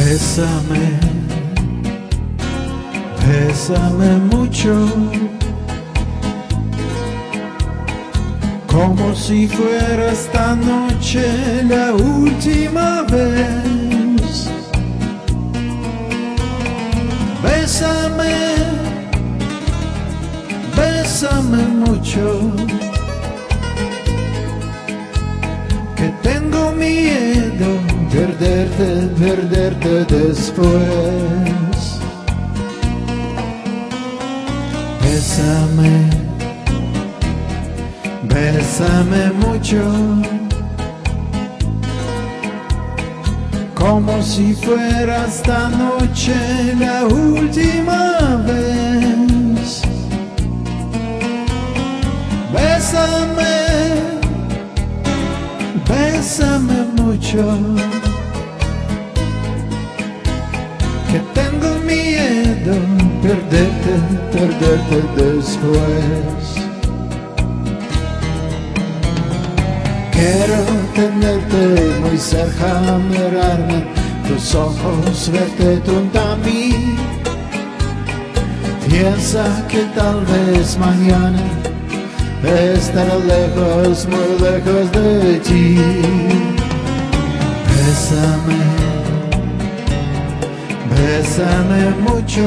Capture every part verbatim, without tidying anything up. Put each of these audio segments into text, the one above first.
Bésame, bésame mucho, como si fuera esta noche la última vez. Bésame, bésame mucho, que tengo miedo perderte, perderte después. Bésame, bésame mucho, como si fuera esta noche la última vez. Bésame, bésame mucho, que tengo miedo perderte, perderte después. Quiero tenerte muy cerca, mirarme tus ojos, verte junto a mí. Piensa que tal vez mañana estaré lejos, muy lejos de ti. Bésame, bésame mucho,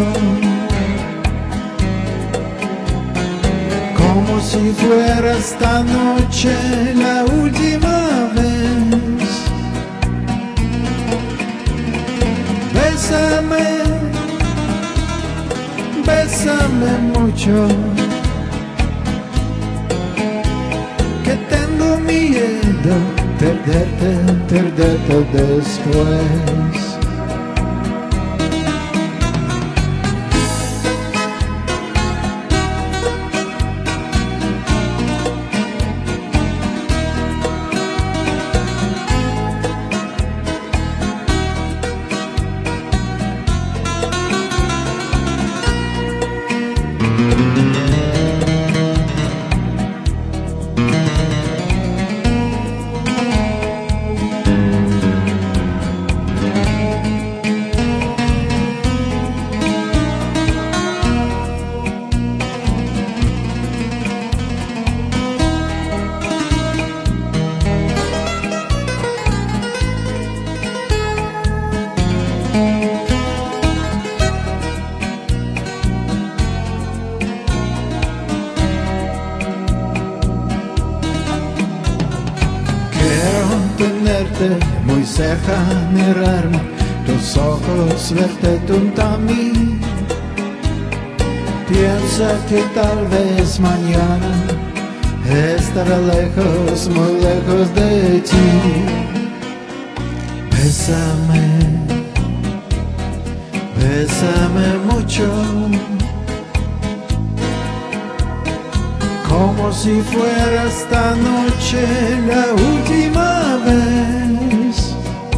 como si fuera esta noche la última vez. Bésame, bésame mucho, que tengo miedo perderte, perderte después. Tenerte muy cerca, mirarme tus ojos, verte junto a mí. Piensa que tal vez mañana estaré lejos, muy lejos de ti. Bésame, bésame mucho, como si fuera esta noche la última vez.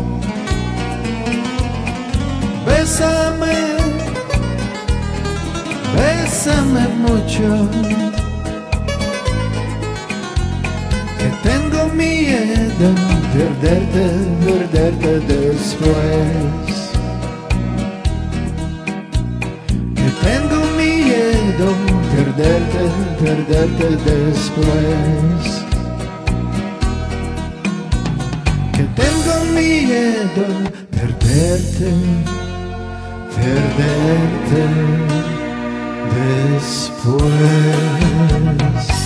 Bésame, bésame mucho, que tengo miedo perderte, perderte después. Que tengo miedo perderte, perderte después. Que tengo miedo perderte, perderte después.